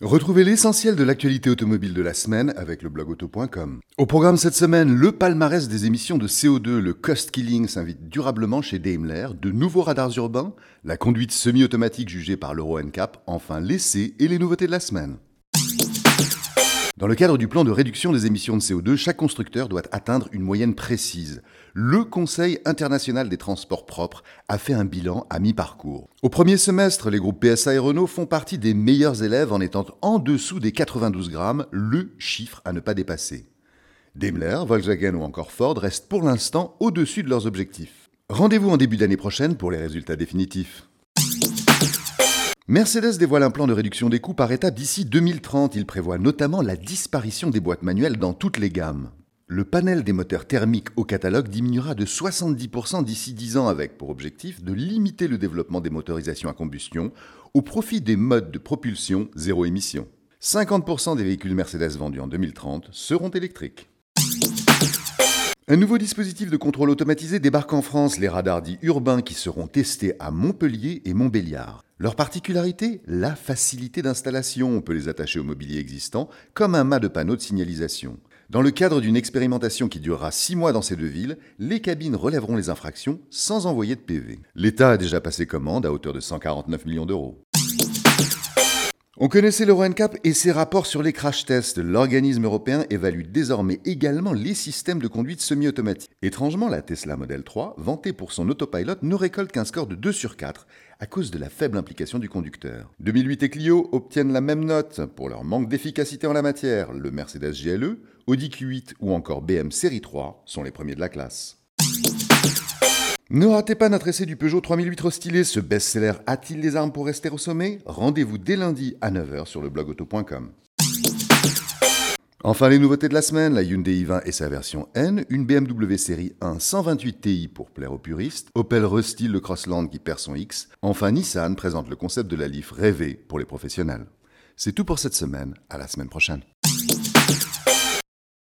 Retrouvez l'essentiel de l'actualité automobile de la semaine avec le blogauto.com. Au programme cette semaine, le palmarès des émissions de CO2, le cost killing s'invite durablement chez Daimler, de nouveaux radars urbains, la conduite semi-automatique jugée par l'Euro NCAP, enfin l'essai et les nouveautés de la semaine. Dans le cadre du plan de réduction des émissions de CO2, chaque constructeur doit atteindre une moyenne précise. Le Conseil international des transports propres a fait un bilan à mi-parcours. Au premier semestre, les groupes PSA et Renault font partie des meilleurs élèves en étant en dessous des 92 grammes, le chiffre à ne pas dépasser. Daimler, Volkswagen ou encore Ford restent pour l'instant au-dessus de leurs objectifs. Rendez-vous en début d'année prochaine pour les résultats définitifs. Mercedes dévoile un plan de réduction des coûts par étapes d'ici 2030. Il prévoit notamment la disparition des boîtes manuelles dans toutes les gammes. Le panel des moteurs thermiques au catalogue diminuera de 70% d'ici 10 ans avec pour objectif de limiter le développement des motorisations à combustion au profit des modes de propulsion zéro émission. 50% des véhicules Mercedes vendus en 2030 seront électriques. Un nouveau dispositif de contrôle automatisé débarque en France, les radars dits urbains qui seront testés à Montpellier et Montbéliard. Leur particularité, la facilité d'installation. On peut les attacher au mobilier existant comme un mât de panneaux de signalisation. Dans le cadre d'une expérimentation qui durera 6 mois dans ces deux villes, les cabines relèveront les infractions sans envoyer de PV. L'État a déjà passé commande à hauteur de 149 millions d'euros. On connaissait l'Euro NCAP et ses rapports sur les crash tests. L'organisme européen évalue désormais également les systèmes de conduite semi-automatique. Étrangement, la Tesla Model 3, vantée pour son autopilot, ne récolte qu'un score de 2 sur 4 à cause de la faible implication du conducteur. 2008 et Clio obtiennent la même note pour leur manque d'efficacité en la matière. Le Mercedes GLE, Audi Q8 ou encore BM Série 3 sont les premiers de la classe. Ne ratez pas notre essai du Peugeot 3008 restylé. Ce best-seller a-t-il les armes pour rester au sommet ? Rendez-vous dès lundi à 9h sur le blogauto.com. Enfin, les nouveautés de la semaine, la Hyundai i20 et sa version N, une BMW série 1 128 Ti pour plaire aux puristes, Opel restyle le Crossland qui perd son X, enfin Nissan présente le concept de la Leaf rêvée pour les professionnels. C'est tout pour cette semaine, à la semaine prochaine.